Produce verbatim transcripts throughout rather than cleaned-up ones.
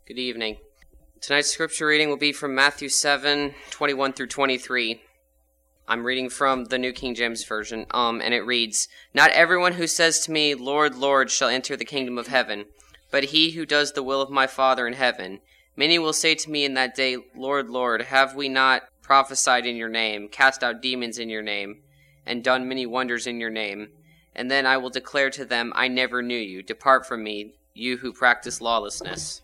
Good evening. Tonight's scripture reading will be from Matthew seven, twenty-one through twenty-three. I'm reading from the New King James Version, um, and it reads, "Not everyone who says to me, 'Lord, Lord,' shall enter the kingdom of heaven, but he who does the will of my Father in heaven. Many will say to me in that day, 'Lord, Lord, have we not prophesied in your name, cast out demons in your name, and done many wonders in your name?' And then I will declare to them, 'I never knew you. Depart from me, you who practice lawlessness.'"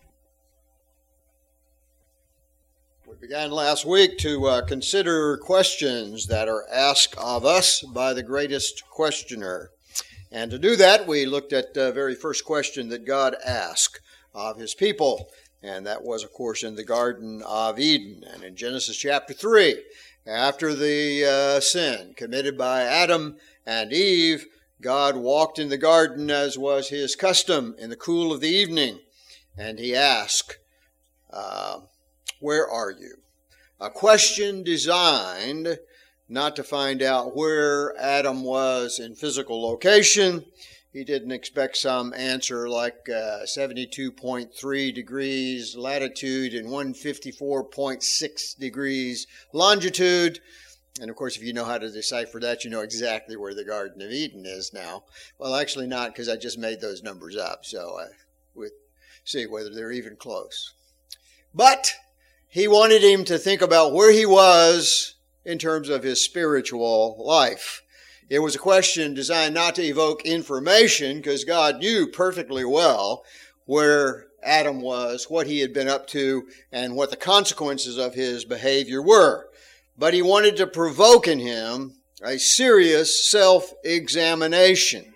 We began last week to uh, consider questions that are asked of us by the greatest questioner. And to do that, we looked at the very first question that God asked of his people. And that was, of course, in the Garden of Eden. And in Genesis chapter three, after the uh, sin committed by Adam and Eve, God walked in the garden as was his custom in the cool of the evening. And he asked, uh, "Where are you?" A question designed not to find out where Adam was in physical location. He didn't expect some answer like uh, seventy-two point three degrees latitude and one hundred fifty-four point six degrees longitude. And of course, if you know how to decipher that, you know exactly where the Garden of Eden is now. Well, actually not, because I just made those numbers up. So uh, we'll see whether they're even close. But he wanted him to think about where he was in terms of his spiritual life. It was a question designed not to evoke information, because God knew perfectly well where Adam was, what he had been up to, and what the consequences of his behavior were. But he wanted to provoke in him a serious self-examination.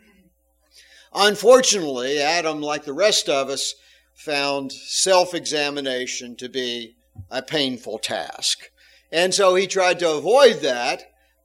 Unfortunately, Adam, like the rest of us, found self-examination to be a painful task. And so he tried to avoid that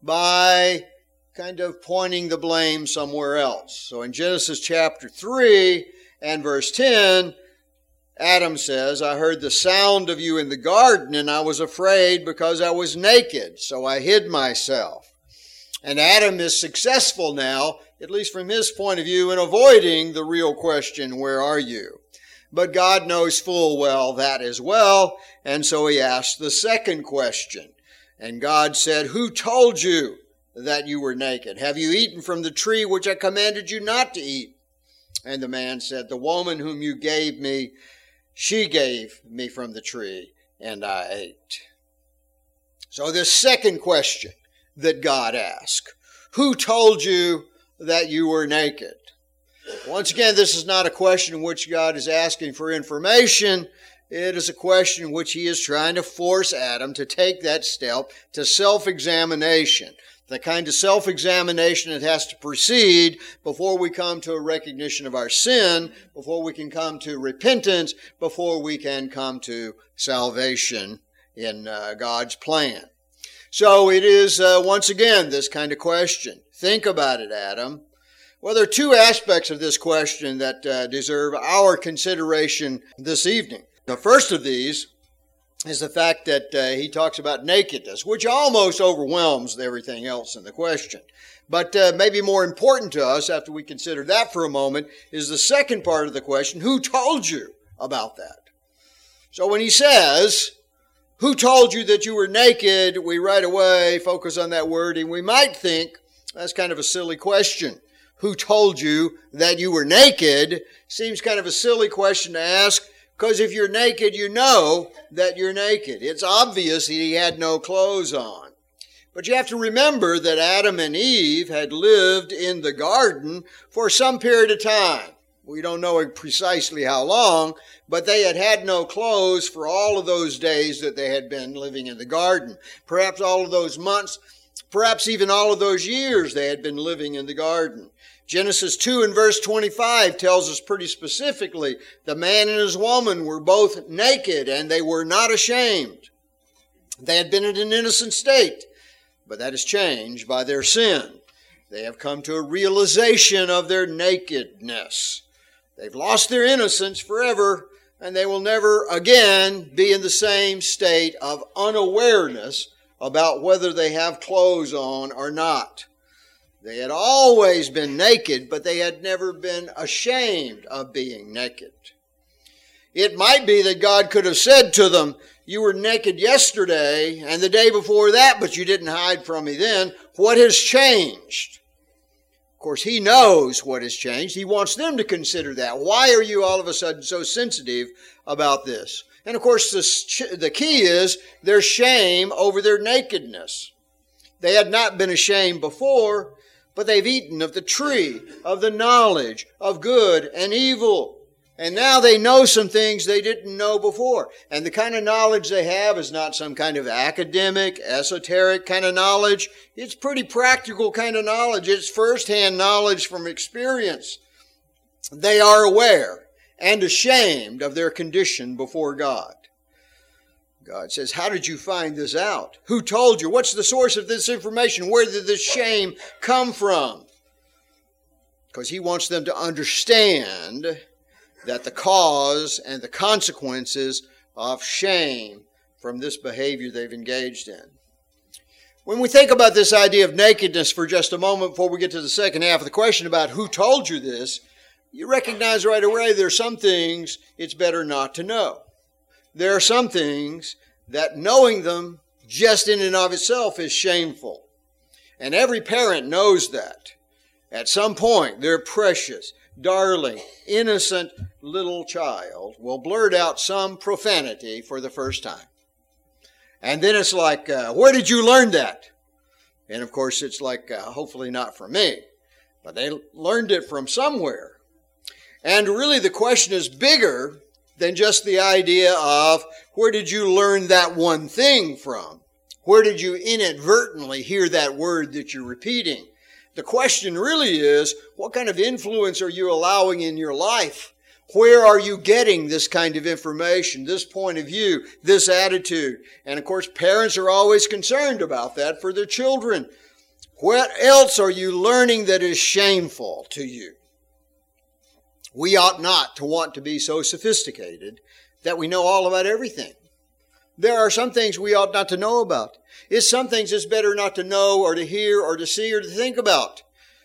by kind of pointing the blame somewhere else. So in Genesis chapter three and verse ten, Adam says, "I heard the sound of you in the garden, and I was afraid because I was naked, so I hid myself." And Adam is successful now, at least from his point of view, in avoiding the real question, "Where are you?" But God knows full well that as well, and so he asked the second question. And God said, "Who told you that you were naked? Have you eaten from the tree which I commanded you not to eat?" And the man said, "The woman whom you gave me, she gave me from the tree, and I ate." So this second question that God asked, who told you that you were naked? Once again, this is not a question in which God is asking for information. It is a question in which he is trying to force Adam to take that step to self-examination. The kind of self-examination that has to proceed before we come to a recognition of our sin, before we can come to repentance, before we can come to salvation in uh, God's plan. So it is, uh, once again, this kind of question. Think about it, Adam. Well, there are two aspects of this question that uh, deserve our consideration this evening. The first of these is the fact that uh, he talks about nakedness, which almost overwhelms everything else in the question. But uh, maybe more important to us, after we consider that for a moment, is the second part of the question, who told you about that? So when he says, "Who told you that you were naked?" we right away focus on that word, and we might think that's kind of a silly question. Who told you that you were naked? Seems kind of a silly question to ask, because if you're naked, you know that you're naked. It's obvious that he had no clothes on. But you have to remember that Adam and Eve had lived in the garden for some period of time. We don't know precisely how long, but they had had no clothes for all of those days that they had been living in the garden. Perhaps all of those months, perhaps even all of those years they had been living in the garden. Genesis two and verse twenty-five tells us pretty specifically, the man and his woman were both naked and they were not ashamed. They had been in an innocent state, but that is changed by their sin. They have come to a realization of their nakedness. They've lost their innocence forever, and they will never again be in the same state of unawareness about whether they have clothes on or not. They had always been naked, but they had never been ashamed of being naked. It might be that God could have said to them, you were naked yesterday and the day before that, but you didn't hide from me then. What has changed? Of course, he knows what has changed. He wants them to consider that. Why are you all of a sudden so sensitive about this? And of course, the, the key is their shame over their nakedness. They had not been ashamed before, but they've eaten of the tree, of the knowledge of good and evil. And now they know some things they didn't know before. And the kind of knowledge they have is not some kind of academic, esoteric kind of knowledge. It's pretty practical kind of knowledge. It's firsthand knowledge from experience. They are aware and ashamed of their condition before God. God says, how did you find this out? Who told you? What's the source of this information? Where did this shame come from? Because he wants them to understand that the cause and the consequences of shame from this behavior they've engaged in. When we think about this idea of nakedness for just a moment before we get to the second half of the question about who told you this, you recognize right away there are some things it's better not to know. There are some things that knowing them just in and of itself is shameful. And every parent knows that. At some point, their precious, darling, innocent little child will blurt out some profanity for the first time. And then it's like, uh, where did you learn that? And of course, it's like, uh, hopefully not from me. But they learned it from somewhere. And really the question is bigger than just the idea of where did you learn that one thing from? Where did you inadvertently hear that word that you're repeating? The question really is, what kind of influence are you allowing in your life? Where are you getting this kind of information, this point of view, this attitude? And of course, parents are always concerned about that for their children. What else are you learning that is shameful to you? We ought not to want to be so sophisticated that we know all about everything. There are some things we ought not to know about. It's some things it's better not to know or to hear or to see or to think about.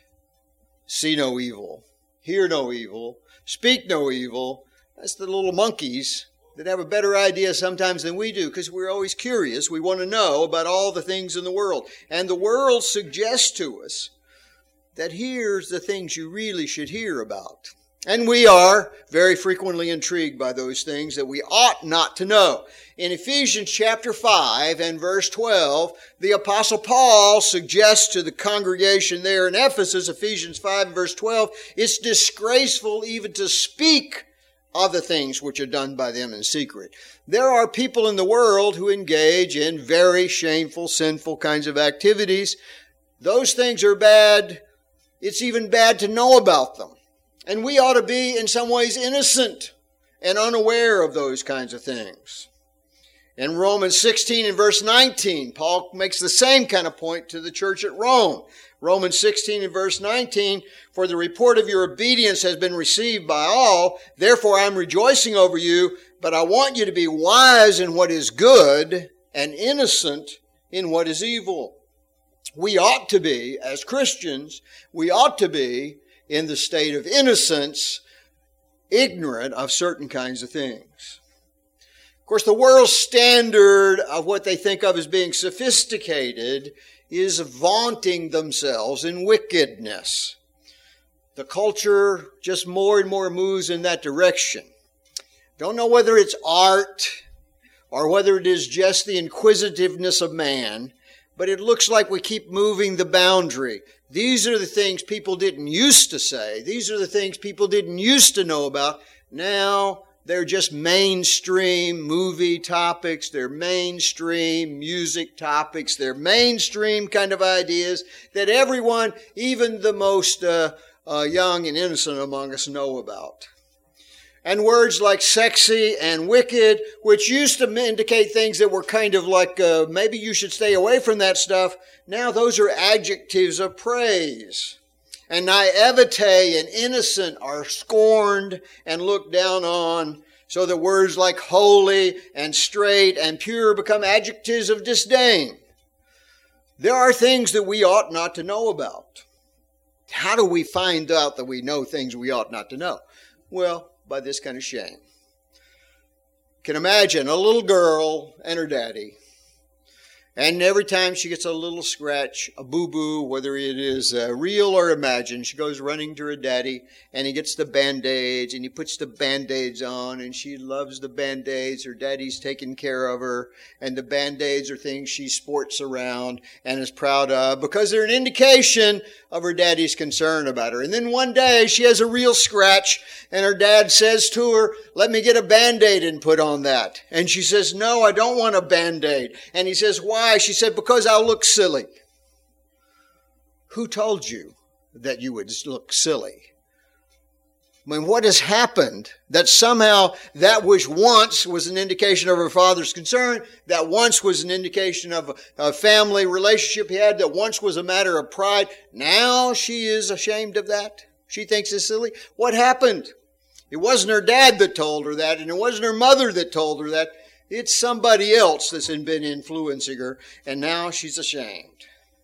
See no evil. Hear no evil. Speak no evil. That's the little monkeys that have a better idea sometimes than we do because we're always curious. We want to know about all the things in the world. And the world suggests to us that here's the things you really should hear about. And we are very frequently intrigued by those things that we ought not to know. In Ephesians chapter five and verse twelve, the Apostle Paul suggests to the congregation there in Ephesus, Ephesians five and verse twelve, it's disgraceful even to speak of the things which are done by them in secret. There are people in the world who engage in very shameful, sinful kinds of activities. Those things are bad. It's even bad to know about them. And we ought to be in some ways innocent and unaware of those kinds of things. In Romans sixteen and verse nineteen, Paul makes the same kind of point to the church at Rome. Romans sixteen and verse nineteen, for the report of your obedience has been received by all, therefore I'm rejoicing over you, but I want you to be wise in what is good and innocent in what is evil. We ought to be, as Christians, we ought to be in the state of innocence, ignorant of certain kinds of things. Of course, the world's standard of what they think of as being sophisticated is vaunting themselves in wickedness. The culture just more and more moves in that direction. Don't know whether it's art or whether it is just the inquisitiveness of man, but it looks like we keep moving the boundary. These are the things people didn't used to say. These are the things people didn't used to know about. Now they're just mainstream movie topics. They're mainstream music topics. They're mainstream kind of ideas that everyone, even the most uh, uh, young and innocent among us, know about. And words like sexy and wicked, which used to indicate things that were kind of like, uh, maybe you should stay away from that stuff. Now those are adjectives of praise. And naivete and innocent are scorned and looked down on, so that words like holy and straight and pure become adjectives of disdain. There are things that we ought not to know about. How do we find out that we know things we ought not to know? Well, by this kind of shame. can imagine a little girl and her daddy. And every time she gets a little scratch, a boo-boo, whether it is uh, real or imagined, she goes running to her daddy, and he gets the Band-Aids, and he puts the Band-Aids on, and she loves the Band-Aids. Her daddy's taking care of her, and the Band-Aids are things she sports around and is proud of because they're an indication of her daddy's concern about her. And then one day, she has a real scratch, and her dad says to her, "Let me get a Band-Aid and put on that." And she says, "No, I don't want a Band-Aid." And he says, "Why?" She said, "Because I'll look silly." Who told you that you would look silly? I mean, what has happened that somehow that which once was an indication of her father's concern, that once was an indication of a family relationship he had, that once was a matter of pride, now she is ashamed of that? She thinks it's silly. What happened? It wasn't her dad that told her that, and it wasn't her mother that told her that. It's somebody else that's been influencing her, and now she's ashamed.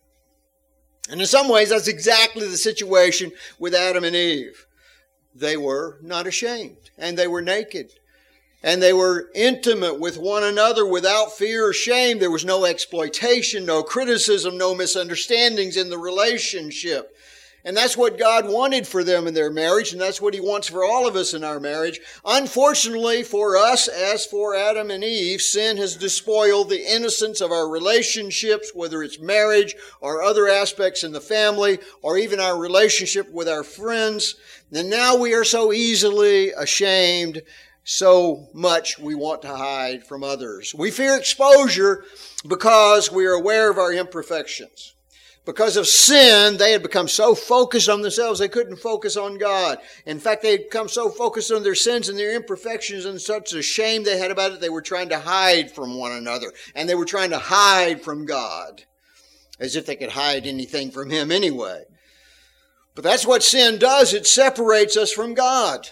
And in some ways, that's exactly the situation with Adam and Eve. They were not ashamed, and they were naked, and they were intimate with one another without fear or shame. There was no exploitation, no criticism, no misunderstandings in the relationship. And that's what God wanted for them in their marriage, and that's what He wants for all of us in our marriage. Unfortunately for us, as for Adam and Eve, sin has despoiled the innocence of our relationships, whether it's marriage or other aspects in the family, or even our relationship with our friends. And now we are so easily ashamed, so much we want to hide from others. We fear exposure because we are aware of our imperfections. Because of sin, they had become so focused on themselves, they couldn't focus on God. In fact, they had become so focused on their sins and their imperfections and such a shame they had about it, they were trying to hide from one another. And they were trying to hide from God, as if they could hide anything from Him anyway. But that's what sin does. It separates us from God.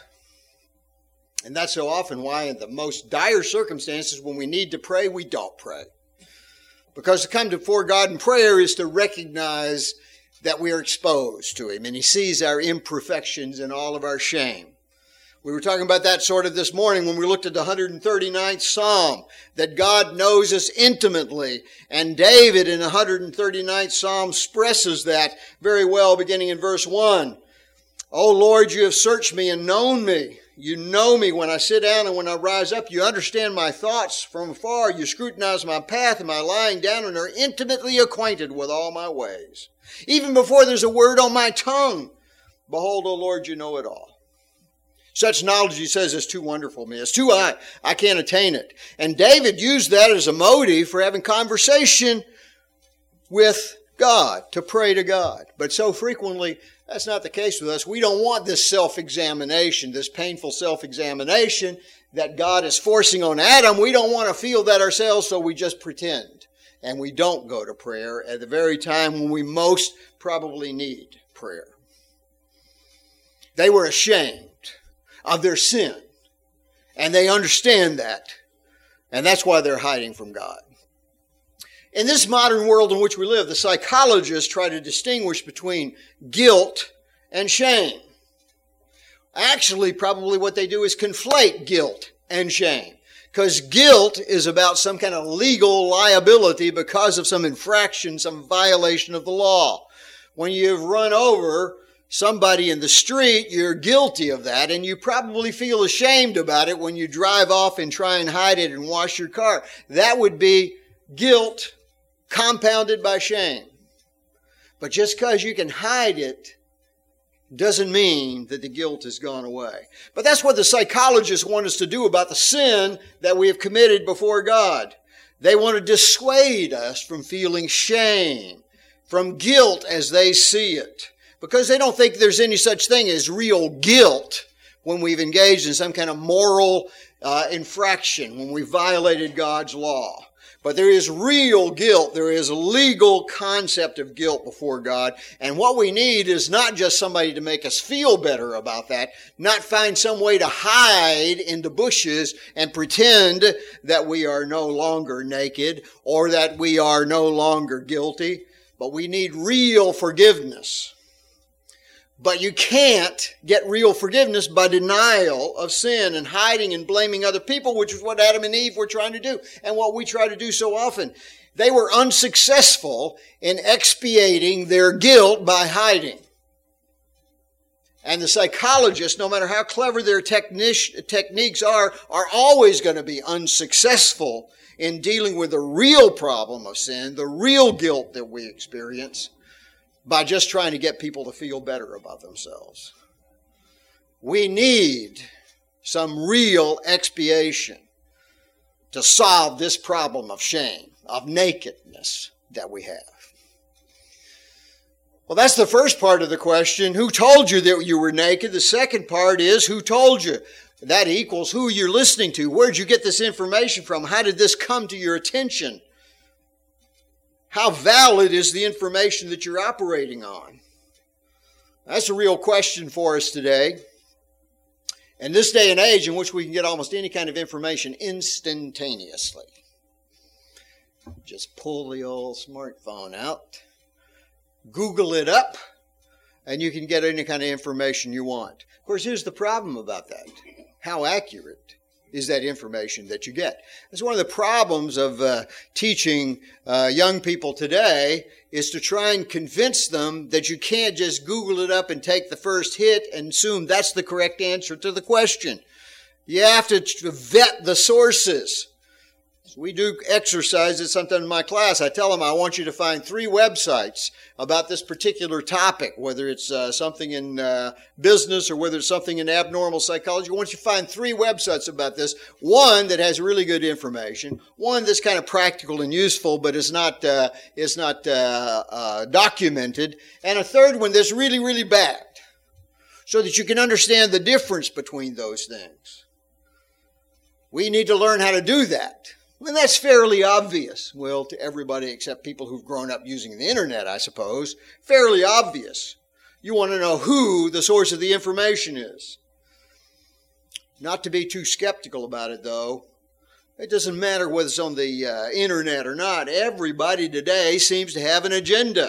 And that's so often why in the most dire circumstances, when we need to pray, we don't pray. Because to come before God in prayer is to recognize that we are exposed to Him, and He sees our imperfections and all of our shame. We were talking about that sort of this morning when we looked at the one hundred thirty-ninth Psalm, that God knows us intimately. And David in the one hundred thirty-ninth Psalm expresses that very well, beginning in verse one. "O Lord, you have searched me and known me. You know me when I sit down and when I rise up. You understand my thoughts from afar. You scrutinize my path and my lying down and are intimately acquainted with all my ways. Even before there's a word on my tongue, behold, O Lord, you know it all." Such knowledge, he says, is too wonderful for me. It's too high. I can't attain it. And David used that as a motive for having conversation with God, to pray to God. But so frequently, that's not the case with us. We don't want this self-examination, this painful self-examination that God is forcing on Adam. We don't want to feel that ourselves, so we just pretend. And we don't go to prayer at the very time when we most probably need prayer. They were ashamed of their sin, and they understand that. And that's why they're hiding from God. In this modern world in which we live, the psychologists try to distinguish between guilt and shame. Actually, probably what they do is conflate guilt and shame. Because guilt is about some kind of legal liability because of some infraction, some violation of the law. When you've run over somebody in the street, you're guilty of that, and you probably feel ashamed about it when you drive off and try and hide it and wash your car. That would be guilt compounded by shame. But just because you can hide it doesn't mean that the guilt has gone away. But that's what the psychologists want us to do about the sin that we have committed before God. They want to dissuade us from feeling shame, from guilt as they see it. Because they don't think there's any such thing as real guilt when we've engaged in some kind of moral uh, infraction, when we've violated God's law. But there is real guilt. There is a legal concept of guilt before God. And what we need is not just somebody to make us feel better about that, not find some way to hide in the bushes and pretend that we are no longer naked or that we are no longer guilty. But we need real forgiveness. But you can't get real forgiveness by denial of sin and hiding and blaming other people, which is what Adam and Eve were trying to do and what we try to do so often. They were unsuccessful in expiating their guilt by hiding. And the psychologists, no matter how clever their technic- techniques are, are always going to be unsuccessful in dealing with the real problem of sin, the real guilt that we experience, by just trying to get people to feel better about themselves. We need some real expiation to solve this problem of shame, of nakedness that we have. Well, that's the first part of the question. Who told you that you were naked? The second part is, who told you? That equals who you're listening to. Where'd you get this information from? How did this come to your attention? How valid is the information that you're operating on? That's a real question for us today. In this day and age in which we can get almost any kind of information instantaneously. Just pull the old smartphone out, Google it up, and you can get any kind of information you want. Of course, here's the problem about that. How accurate is that information that you get? That's one of the problems of uh, teaching uh, young people today, is to try and convince them that you can't just Google it up and take the first hit and assume that's the correct answer to the question. You have to vet the sources. So we do exercises sometimes in my class. I tell them I want you to find three websites about this particular topic, whether it's uh, something in uh, business or whether it's something in abnormal psychology. I want you to find three websites about this. One that has really good information, one that's kind of practical and useful but is not uh, is not uh, uh, documented, and a third one that's really, really bad, so that you can understand the difference between those things. We need to learn how to do that. And that's fairly obvious. Well, to everybody except people who've grown up using the internet, I suppose. Fairly obvious. You want to know who the source of the information is. Not to be too skeptical about it, though. It doesn't matter whether it's on the uh, internet or not. Everybody today seems to have an agenda.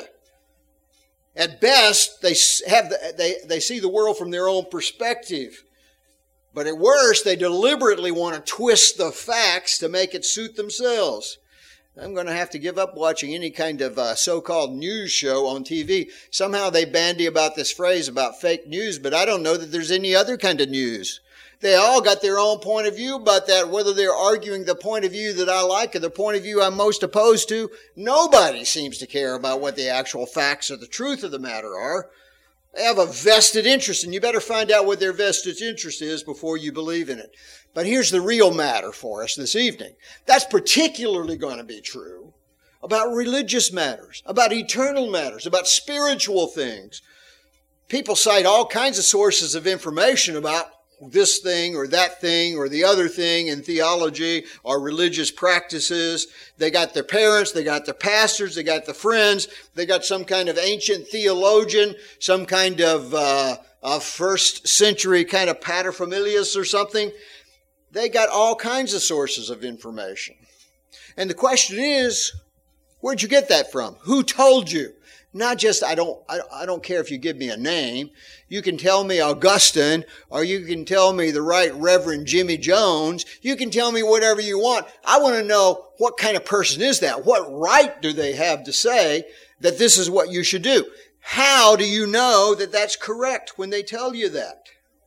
At best, they have the, they, they see the world from their own perspective. But at worst, they deliberately want to twist the facts to make it suit themselves. I'm going to have to give up watching any kind of uh, so-called news show on T V. Somehow they bandy about this phrase about fake news, but I don't know that there's any other kind of news. They all got their own point of view about that, whether they're arguing the point of view that I like or the point of view I'm most opposed to. Nobody seems to care about what the actual facts or the truth of the matter are. They have a vested interest, and you better find out what their vested interest is before you believe in it. But here's the real matter for us this evening. That's particularly going to be true about religious matters, about eternal matters, about spiritual things. People cite all kinds of sources of information about this thing or that thing or the other thing in theology or religious practices. They got their parents, they got their pastors, they got the friends, they got some kind of ancient theologian, some kind of uh, a first century kind of paterfamilias or something. They got all kinds of sources of information. And the question is, where'd you get that from? Who told you? Not just, I don't, I, I don't care if you give me a name. You can tell me Augustine, or you can tell me the Right Reverend Jimmy Jones. You can tell me whatever you want. I want to know, what kind of person is that? What right do they have to say that this is what you should do? How do you know that that's correct when they tell you that?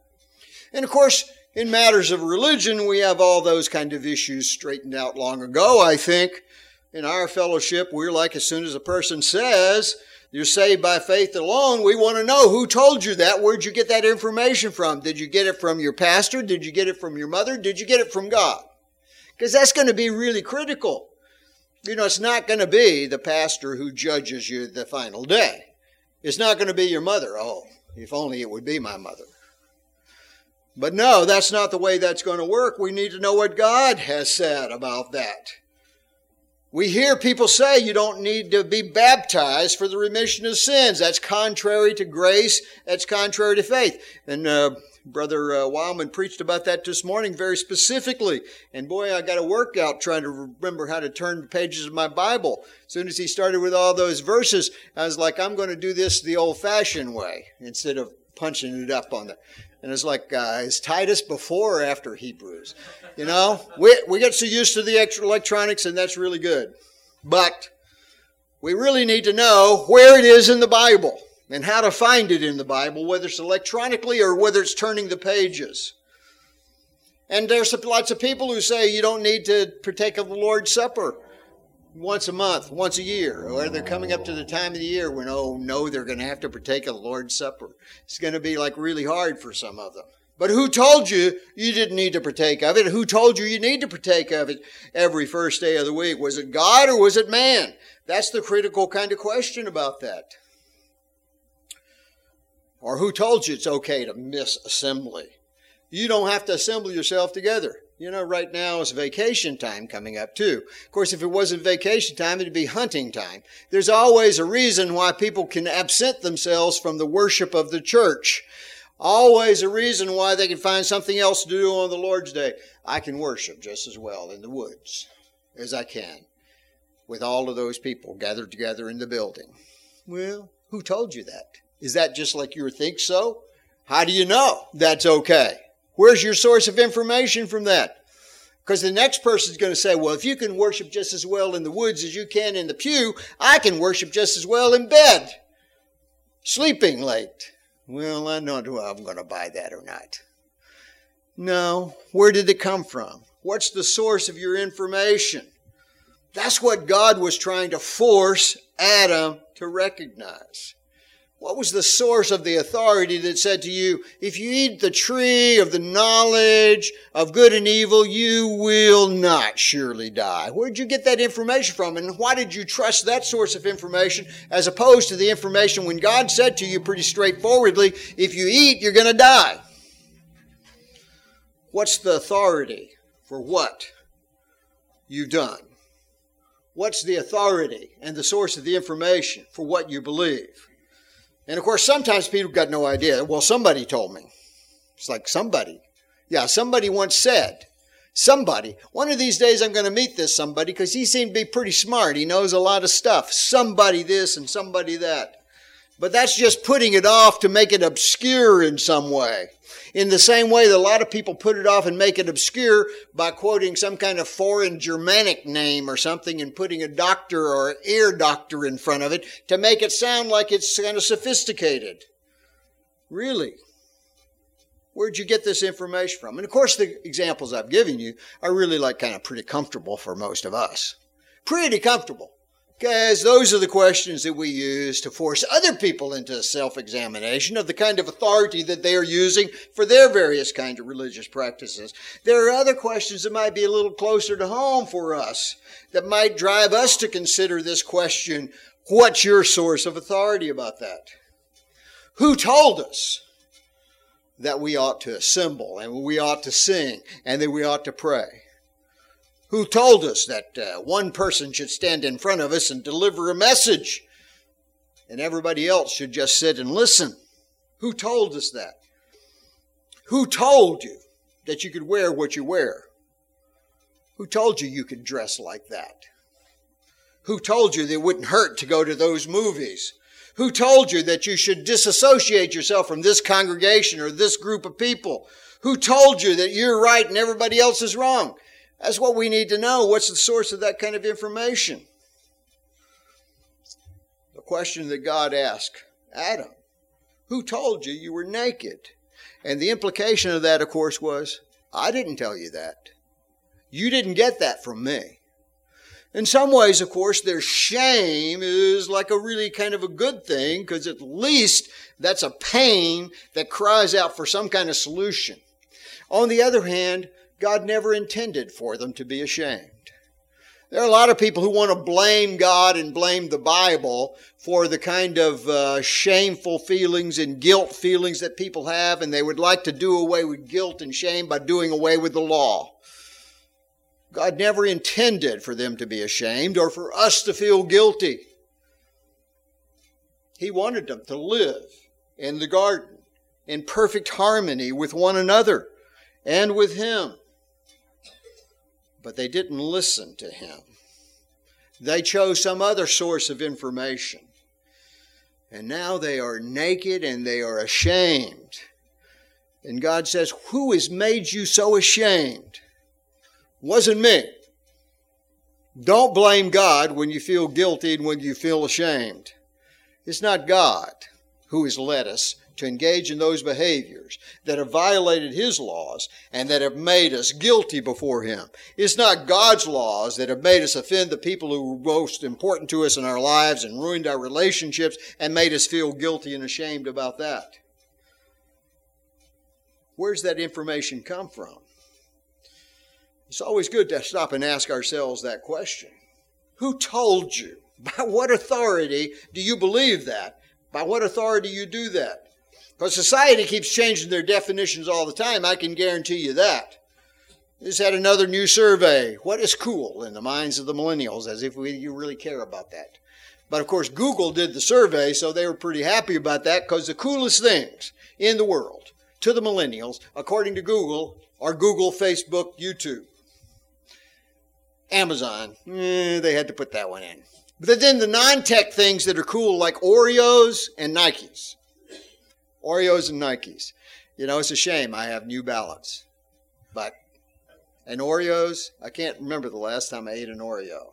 And of course, in matters of religion, we have all those kind of issues straightened out long ago, I think. In our fellowship, we're like, as soon as a person says, you're saved by faith alone, we want to know who told you that. Where'd you get that information from? Did you get it from your pastor? Did you get it from your mother? Did you get it from God? Because that's going to be really critical. You know, it's not going to be the pastor who judges you the final day. It's not going to be your mother. Oh, if only it would be my mother. But no, that's not the way that's going to work. We need to know what God has said about that. We hear people say you don't need to be baptized for the remission of sins. That's contrary to grace. That's contrary to faith. And uh, Brother uh, Wildman preached about that this morning very specifically. And boy, I got a workout trying to remember how to turn the pages of my Bible. As soon as he started with all those verses, I was like, I'm going to do this the old-fashioned way instead of punching it up on the... And it's like, uh, is Titus before or after Hebrews? You know, we, we get so used to the extra electronics, and that's really good. But we really need to know where it is in the Bible and how to find it in the Bible, whether it's electronically or whether it's turning the pages. And there's lots of people who say you don't need to partake of the Lord's Supper once a month, once a year, or they're coming up to the time of the year when, oh no, they're going to have to partake of the Lord's Supper. It's going to be like really hard for some of them. But who told you you didn't need to partake of it? Who told you you need to partake of it every first day of the week? Was it God or was it man? That's the critical kind of question about that. Or who told you it's okay to miss assembly? You don't have to assemble yourself together. You know, right now is vacation time coming up too. Of course, if it wasn't vacation time, it'd be hunting time. There's always a reason why people can absent themselves from the worship of the church. Always a reason why they can find something else to do on the Lord's Day. I can worship just as well in the woods as I can with all of those people gathered together in the building. Well, who told you that? Is that just like you think so? How do you know that's okay? Where's your source of information from that? Because the next person's going to say, well, if you can worship just as well in the woods as you can in the pew, I can worship just as well in bed, sleeping late. Well, I don't know if I'm going to buy that or not. No. Where did it come from? What's the source of your information? That's what God was trying to force Adam to recognize. What was the source of the authority that said to you, if you eat the tree of the knowledge of good and evil, you will not surely die? Where did you get that information from? And why did you trust that source of information as opposed to the information when God said to you pretty straightforwardly, if you eat, you're going to die? What's the authority for what you've done? What's the authority and the source of the information for what you believe? And of course, sometimes people got no idea. Well, somebody told me. It's like somebody. Yeah, somebody once said. Somebody. One of these days I'm going to meet this somebody because he seemed to be pretty smart. He knows a lot of stuff. Somebody this and somebody that. But that's just putting it off to make it obscure in some way. In the same way that a lot of people put it off and make it obscure by quoting some kind of foreign Germanic name or something and putting a doctor or ear doctor in front of it to make it sound like it's kind of sophisticated. Really? Where'd you get this information from? And of course the examples I've given you are really like kind of pretty comfortable for most of us. Pretty comfortable. Because those are the questions that we use to force other people into self-examination of the kind of authority that they are using for their various kinds of religious practices. There are other questions that might be a little closer to home for us that might drive us to consider this question, what's your source of authority about that? Who told us that we ought to assemble and we ought to sing and that we ought to pray? Who told us that uh, one person should stand in front of us and deliver a message and everybody else should just sit and listen? Who told us that? Who told you that you could wear what you wear? Who told you you could dress like that? Who told you that it wouldn't hurt to go to those movies? Who told you that you should disassociate yourself from this congregation or this group of people? Who told you that you're right and everybody else is wrong? That's what we need to know. What's the source of that kind of information? The question that God asked Adam, who told you you were naked? And the implication of that, of course, was, I didn't tell you that. You didn't get that from me. In some ways, of course, their shame is like a really kind of a good thing, because at least that's a pain that cries out for some kind of solution. On the other hand, God never intended for them to be ashamed. There are a lot of people who want to blame God and blame the Bible for the kind of uh, shameful feelings and guilt feelings that people have, and they would like to do away with guilt and shame by doing away with the law. God never intended for them to be ashamed or for us to feel guilty. He wanted them to live in the garden in perfect harmony with one another and with Him. But they didn't listen to Him. They chose some other source of information. And now they are naked and they are ashamed. And God says, who has made you so ashamed? Wasn't me. Don't blame God when you feel guilty and when you feel ashamed. It's not God who has led us to engage in those behaviors that have violated His laws and that have made us guilty before Him. It's not God's laws that have made us offend the people who were most important to us in our lives and ruined our relationships and made us feel guilty and ashamed about that. Where's that information come from? It's always good to stop and ask ourselves that question. Who told you? By what authority do you believe that? By what authority do you do that? Because society keeps changing their definitions all the time, I can guarantee you that. Just had another new survey. What is cool in the minds of the millennials? As if we, you really care about that. But of course, Google did the survey, so they were pretty happy about that, because the coolest things in the world to the millennials, according to Google, are Google, Facebook, YouTube. Amazon, eh, they had to put that one in. But then the non-tech things that are cool, like Oreos and Nikes. Oreos and Nikes. You know, it's a shame I have New Balance. But, and Oreos, I can't remember the last time I ate an Oreo.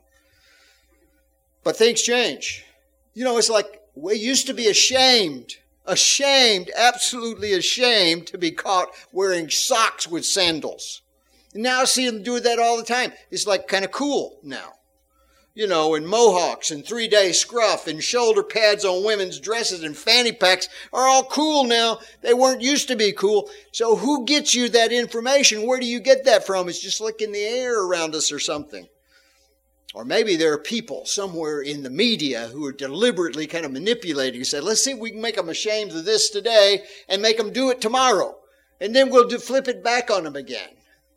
But things change. You know, it's like we used to be ashamed, ashamed, absolutely ashamed to be caught wearing socks with sandals. And now I see them do that all the time. It's like kind of cool now. You know, and mohawks and three-day scruff and shoulder pads on women's dresses and fanny packs are all cool now. They weren't used to be cool. So who gets you that information? Where do you get that from? It's just like in the air around us or something. Or maybe there are people somewhere in the media who are deliberately kind of manipulating and say, let's see if we can make them ashamed of this today and make them do it tomorrow. And then we'll do, flip it back on them again.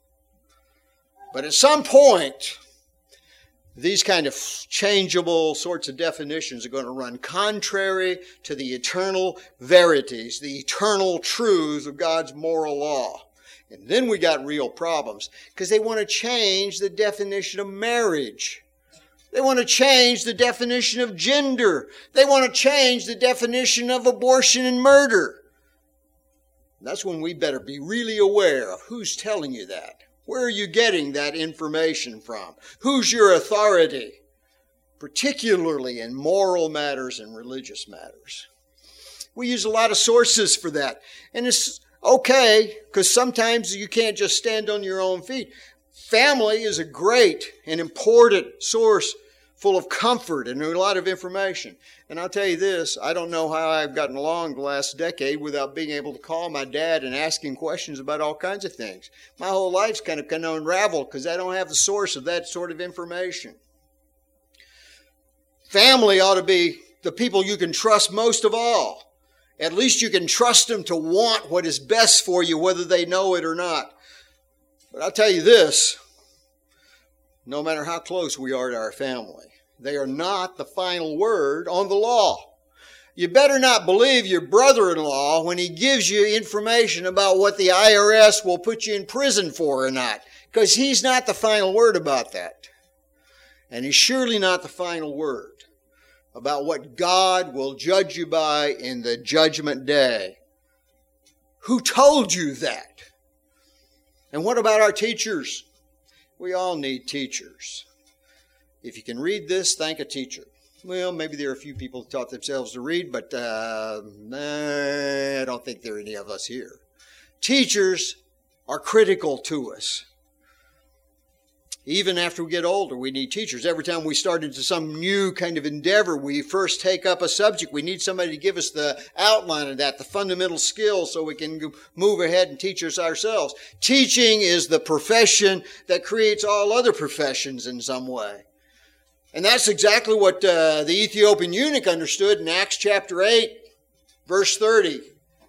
But at some point, these kind of changeable sorts of definitions are going to run contrary to the eternal verities, the eternal truths of God's moral law. And then we got real problems because they want to change the definition of marriage. They want to change the definition of gender. They want to change the definition of abortion and murder. That's when we better be really aware of who's telling you that. Where are you getting that information from? Who's your authority? Particularly in moral matters and religious matters. We use a lot of sources for that. And it's okay, because sometimes you can't just stand on your own feet. Family is a great and important source full of comfort and a lot of information. And I'll tell you this, I don't know how I've gotten along the last decade without being able to call my dad and ask him questions about all kinds of things. My whole life's kind of kind of unraveled because I don't have the source of that sort of information. Family ought to be the people you can trust most of all. At least you can trust them to want what is best for you, whether they know it or not. But I'll tell you this, no matter how close we are to our family, they are not the final word on the law. You better not believe your brother-in-law when he gives you information about what the I R S will put you in prison for or not, because he's not the final word about that. And he's surely not the final word about what God will judge you by in the judgment day. Who told you that? And what about our teachers? We all need teachers. If you can read this, thank a teacher. Well, maybe there are a few people who taught themselves to read, but uh, nah, I don't think there are any of us here. Teachers are critical to us. Even after we get older, we need teachers. Every time we start into some new kind of endeavor, we first take up a subject. We need somebody to give us the outline of that, the fundamental skills, so we can move ahead and teach us ourselves. Teaching is the profession that creates all other professions in some way. And that's exactly what uh, the Ethiopian eunuch understood in Acts chapter eight, verse thirty.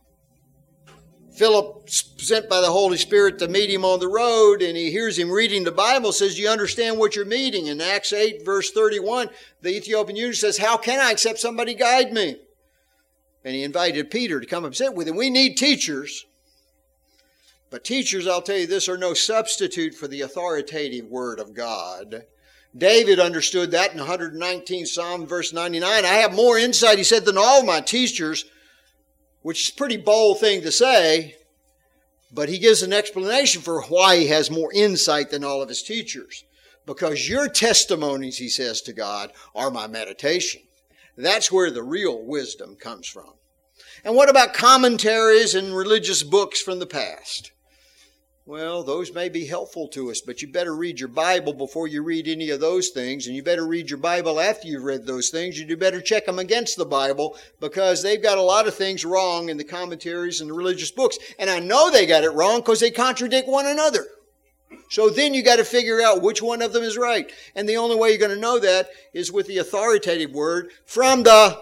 Philip, sent by the Holy Spirit to meet him on the road, and he hears him reading the Bible, says, do you understand what you're meeting? In Acts eight, verse thirty-one, the Ethiopian eunuch says, how can I except somebody guide me? And he invited Peter to come and sit with him. We need teachers. But teachers, I'll tell you this, are no substitute for the authoritative Word of God. David understood that in one hundred nineteenth Psalm, verse ninety-nine. I have more insight, he said, than all my teachers, which is a pretty bold thing to say, but he gives an explanation for why he has more insight than all of his teachers. Because your testimonies, he says to God, are my meditation. That's where the real wisdom comes from. And what about commentaries and religious books from the past? Well, those may be helpful to us, but you better read your Bible before you read any of those things, and you better read your Bible after you've read those things, and you better check them against the Bible, because they've got a lot of things wrong in the commentaries and the religious books. And I know they got it wrong because they contradict one another. So then you got to figure out which one of them is right. And the only way you're going to know that is with the authoritative word from the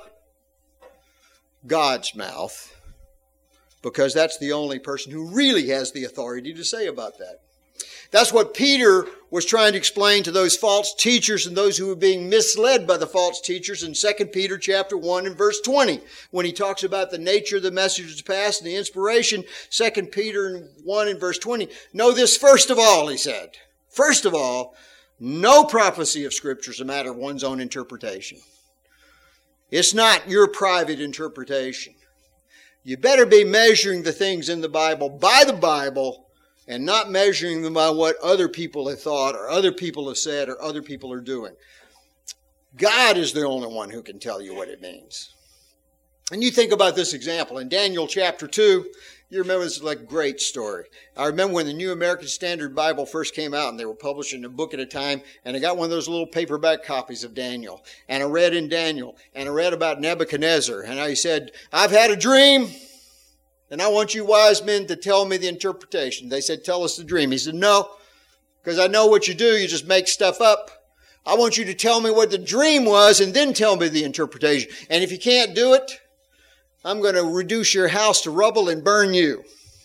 God's mouth. Because that's the only person who really has the authority to say about that. That's what Peter was trying to explain to those false teachers and those who were being misled by the false teachers in Second Peter chapter one and verse twenty. When he talks about the nature of the messages past and the inspiration, Second Peter one and verse twenty. Know this first of all, he said. First of all, no prophecy of Scripture is a matter of one's own interpretation. It's not your private interpretation. You better be measuring the things in the Bible by the Bible and not measuring them by what other people have thought or other people have said or other people are doing. God is the only one who can tell you what it means. And you think about this example. In Daniel chapter two, you remember this is like a great story. I remember when the New American Standard Bible first came out and they were publishing a book at a time, and I got one of those little paperback copies of Daniel. And I read in Daniel, and I read about Nebuchadnezzar. And I said, I've had a dream, and I want you wise men to tell me the interpretation. They said, tell us the dream. He said, no, because I know what you do. You just make stuff up. I want you to tell me what the dream was and then tell me the interpretation. And if you can't do it, I'm going to reduce your house to rubble and burn you.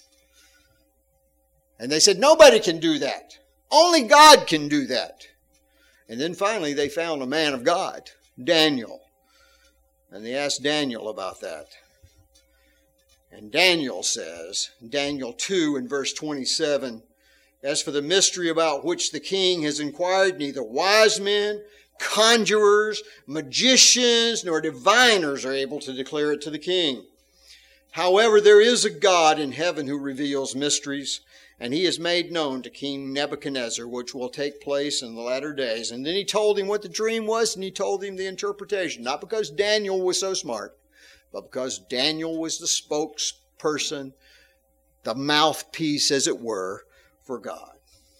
And they said, nobody can do that. Only God can do that. And then finally they found a man of God, Daniel. And they asked Daniel about that. And Daniel says, Daniel two and verse twenty-seven, as for the mystery about which the king has inquired, neither wise men, conjurers, magicians, nor diviners are able to declare it to the king. However, there is a God in heaven who reveals mysteries, and he has made known to King Nebuchadnezzar, which will take place in the latter days. And then he told him what the dream was, and he told him the interpretation. Not because Daniel was so smart, but because Daniel was the spokesperson, the mouthpiece, as it were, for God.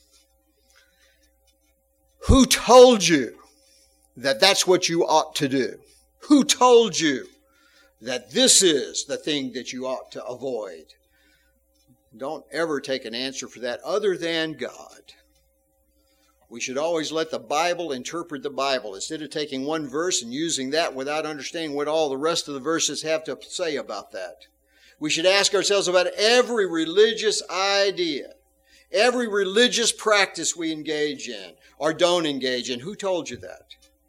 Who told you that that's what you ought to do? Who told you that this is the thing that you ought to avoid? Don't ever take an answer for that other than God. We should always let the Bible interpret the Bible instead of taking one verse and using that without understanding what all the rest of the verses have to say about that. We should ask ourselves about every religious idea, every religious practice we engage in or don't engage in. Who told you that?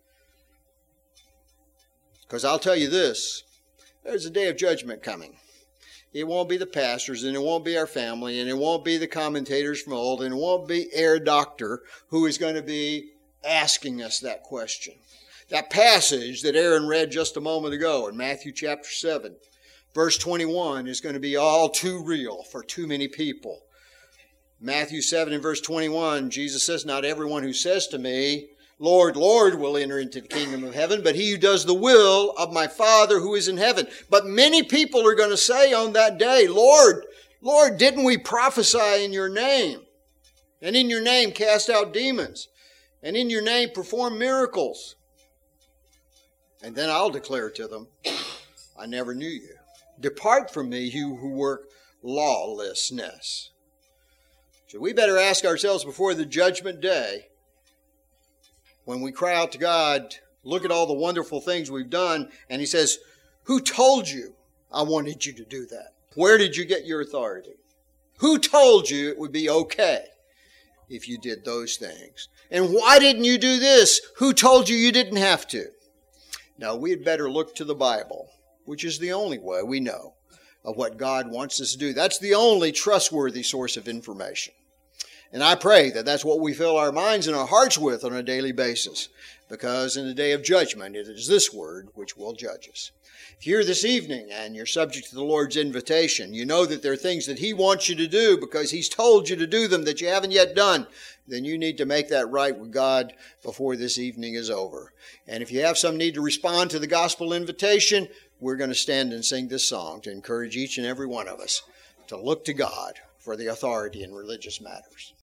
Because I'll tell you this, there's a day of judgment coming. It won't be the pastors, and it won't be our family, and it won't be the commentators from old, and it won't be Air Doctor who is going to be asking us that question. That passage that Aaron read just a moment ago in Matthew chapter seven, verse twenty-one, is going to be all too real for too many people. Matthew seven and verse twenty-one, Jesus says, not everyone who says to me, Lord, Lord, will enter into the kingdom of heaven, but he who does the will of my Father who is in heaven. But many people are going to say on that day, Lord, Lord, didn't we prophesy in your name? And in your name cast out demons? And in your name perform miracles? And then I'll declare to them, I never knew you. Depart from me, you who work lawlessness. So we better ask ourselves before the judgment day, when we cry out to God, look at all the wonderful things we've done, and he says, who told you I wanted you to do that? Where did you get your authority? Who told you it would be okay if you did those things? And why didn't you do this? Who told you you didn't have to? Now, we'd better look to the Bible which is the only way we know of what God wants us to do. That's the only trustworthy source of information. And I pray that that's what we fill our minds and our hearts with on a daily basis, because in the day of judgment, it is this word which will judge us. If you're here this evening and you're subject to the Lord's invitation, you know that there are things that He wants you to do because He's told you to do them that you haven't yet done, then you need to make that right with God before this evening is over. And if you have some need to respond to the gospel invitation, we're going to stand and sing this song to encourage each and every one of us to look to God for the authority in religious matters.